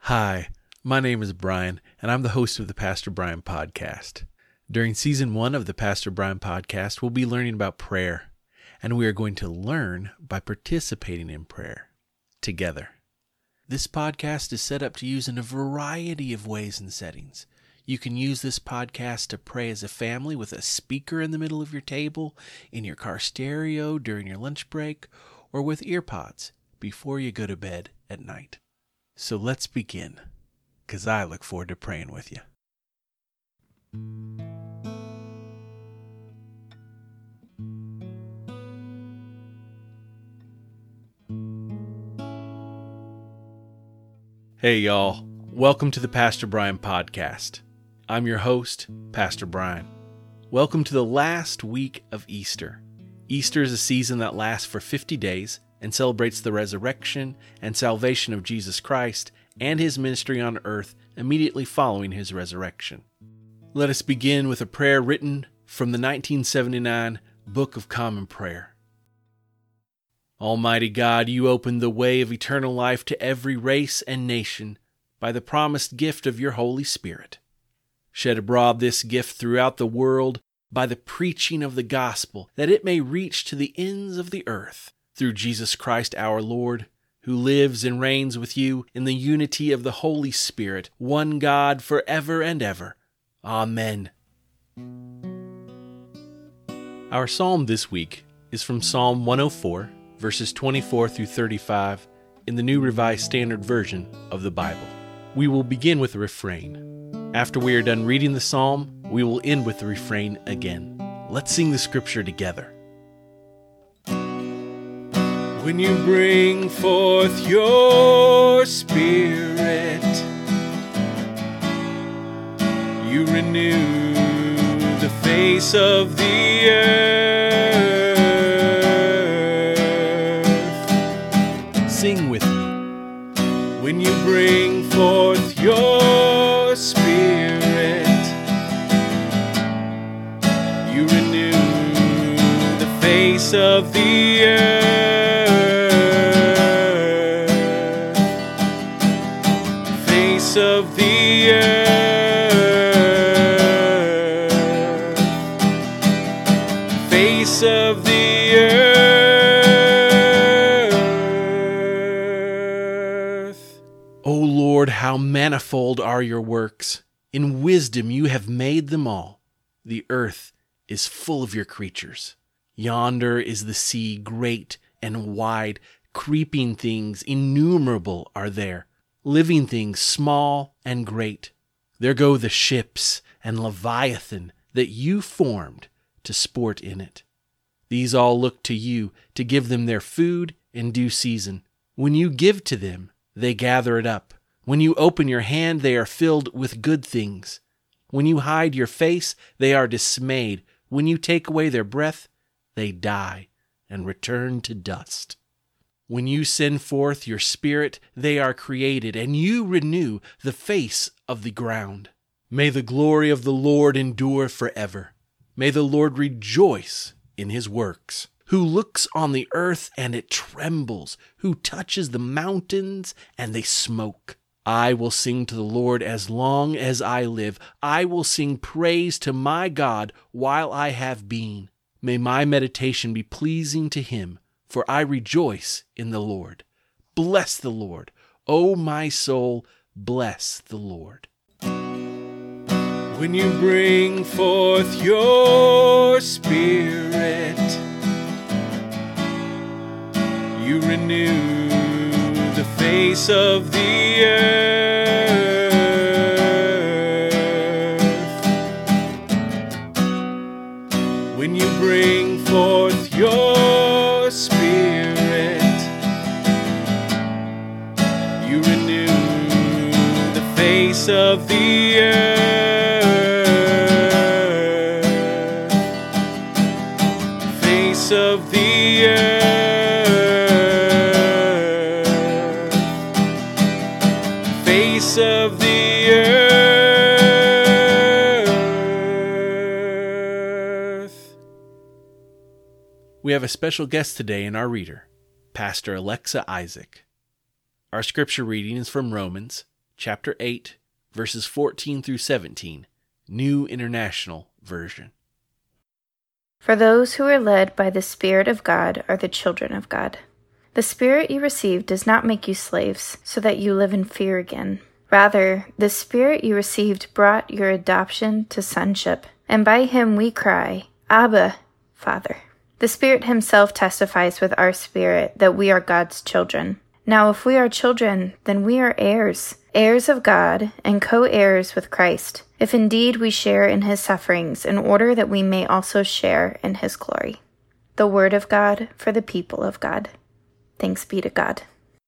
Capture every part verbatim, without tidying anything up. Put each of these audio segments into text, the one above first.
Hi, my name is Brian, and I'm the host of the Pastor Brian Podcast. During season one of the Pastor Brian Podcast, we'll be learning about prayer, and we are going to learn by participating in prayer together. This podcast is set up to use in a variety of ways and settings. You can use this podcast to pray as a family with a speaker in the middle of your table, in your car stereo during your lunch break, or with earpods before you go to bed at night. So let's begin, because I look forward to praying with you. Hey y'all, welcome to the Pastor Brian Podcast. I'm your host, Pastor Brian. Welcome to the last week of Easter. Easter is a season that lasts for fifty days and celebrates the resurrection and salvation of Jesus Christ and his ministry on earth immediately following his resurrection. Let us begin with a prayer written from the nineteen seventy-nine Book of Common Prayer. Almighty God, you opened the way of eternal life to every race and nation by the promised gift of your Holy Spirit. Shed abroad this gift throughout the world by the preaching of the gospel, that it may reach to the ends of the earth. Through Jesus Christ our Lord, who lives and reigns with you in the unity of the Holy Spirit, one God forever and ever. Amen. Our psalm this week is from Psalm one oh four, verses twenty-four through thirty-five, in the New Revised Standard Version of the Bible. We will begin with a refrain. After we are done reading the psalm, we will end with the refrain again. Let's sing the scripture together. When you bring forth your Spirit, you renew the face of the earth. Sing with me. When you bring forth your Spirit, you renew the face of the earth. Of the earth, face of the earth. O Lord, how manifold are your works! In wisdom you have made them all. The earth is full of your creatures. Yonder is the sea, great and wide. Creeping things innumerable are there. Living things small and great. There go the ships and Leviathan that you formed to sport in it. These all look to you to give them their food in due season. When you give to them, they gather it up. When you open your hand, they are filled with good things. When you hide your face, they are dismayed. When you take away their breath, they die and return to dust. When you send forth your Spirit, they are created, and you renew the face of the ground. May the glory of the Lord endure forever. May the Lord rejoice in his works. Who looks on the earth, and it trembles, who touches the mountains, and they smoke. I will sing to the Lord as long as I live. I will sing praise to my God while I have being. May my meditation be pleasing to him, for I rejoice in the Lord. Bless the Lord, O my soul, bless the Lord. When you bring forth your Spirit, you renew the face of the earth. When you bring forth your Spirit, you renew the face of the earth, face of the earth, face of the earth. We have a special guest today in our reader, Pastor Alexa Isaac. Our scripture reading is from Romans chapter eight, verses fourteen through seventeen, New International Version. For those who are led by the Spirit of God are the children of God. The Spirit you received does not make you slaves, so that you live in fear again. Rather, the Spirit you received brought your adoption to sonship, and by him we cry, Abba, Father. The Spirit himself testifies with our spirit that we are God's children. Now if we are children, then we are heirs, heirs of God and co-heirs with Christ, if indeed we share in his sufferings, in order that we may also share in his glory. The word of God for the people of God. Thanks be to God.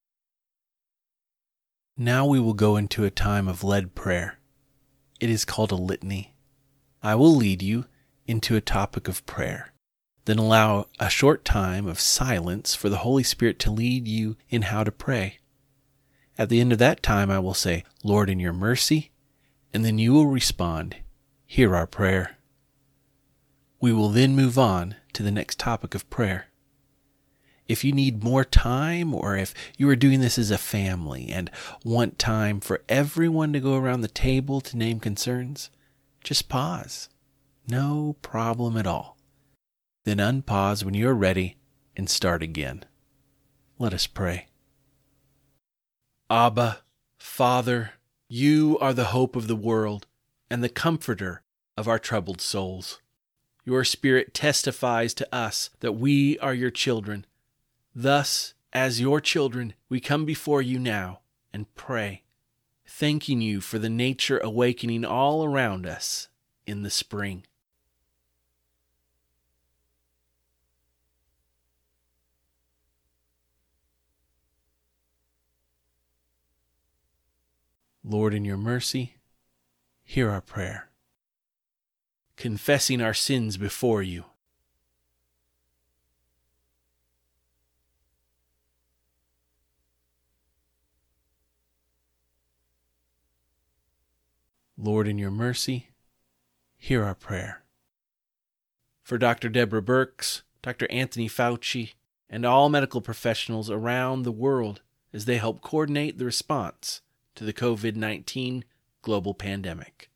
Now we will go into a time of led prayer. It is called a litany. I will lead you into a topic of prayer, then allow a short time of silence for the Holy Spirit to lead you in how to pray. At the end of that time, I will say, Lord, in your mercy, and then you will respond, hear our prayer. We will then move on to the next topic of prayer. If you need more time, or if you are doing this as a family and want time for everyone to go around the table to name concerns, just pause. No problem at all. Then unpause when you are ready and start again. Let us pray. Abba, Father, you are the hope of the world and the comforter of our troubled souls. Your Spirit testifies to us that we are your children. Thus, as your children, we come before you now and pray, thanking you for the nature awakening all around us in the spring. Lord, in your mercy, hear our prayer. Confessing our sins before you. Lord, in your mercy, hear our prayer. For Doctor Deborah Birx, Doctor Anthony Fauci, and all medical professionals around the world as they help coordinate the response to the covid nineteen global pandemic.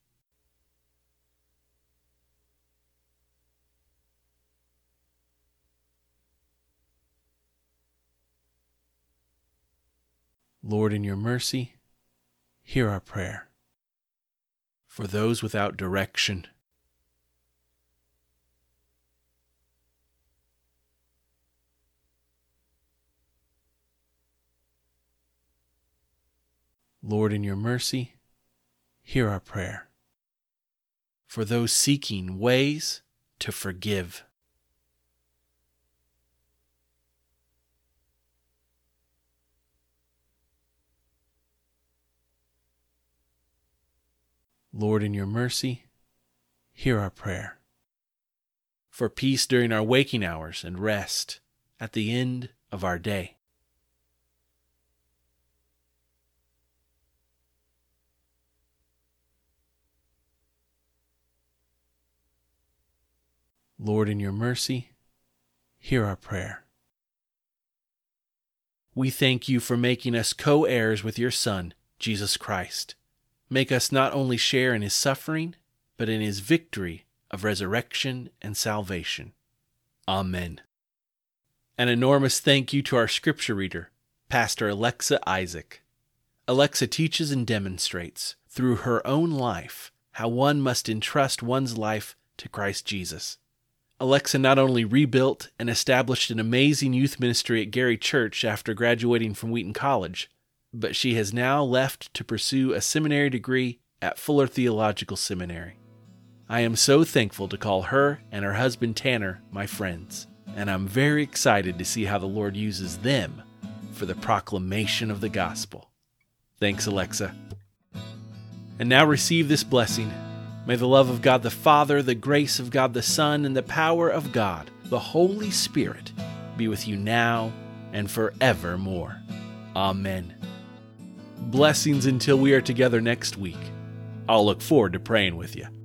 Lord, in your mercy, hear our prayer. For those without direction, Lord, in your mercy, hear our prayer. For those seeking ways to forgive, Lord, in your mercy, hear our prayer. For peace during our waking hours and rest at the end of our day. Lord, in your mercy, hear our prayer. We thank you for making us co-heirs with your Son, Jesus Christ. Make us not only share in his suffering, but in his victory of resurrection and salvation. Amen. An enormous thank you to our scripture reader, Pastor Alexa Isaac. Alexa teaches and demonstrates, through her own life, how one must entrust one's life to Christ Jesus. Alexa not only rebuilt and established an amazing youth ministry at Gary Church after graduating from Wheaton College, but she has now left to pursue a seminary degree at Fuller Theological Seminary. I am so thankful to call her and her husband Tanner my friends, and I'm very excited to see how the Lord uses them for the proclamation of the gospel. Thanks, Alexa. And now receive this blessing. May the love of God the Father, the grace of God the Son, and the power of God, the Holy Spirit, be with you now and forevermore. Amen. Blessings until we are together next week. I'll look forward to praying with you.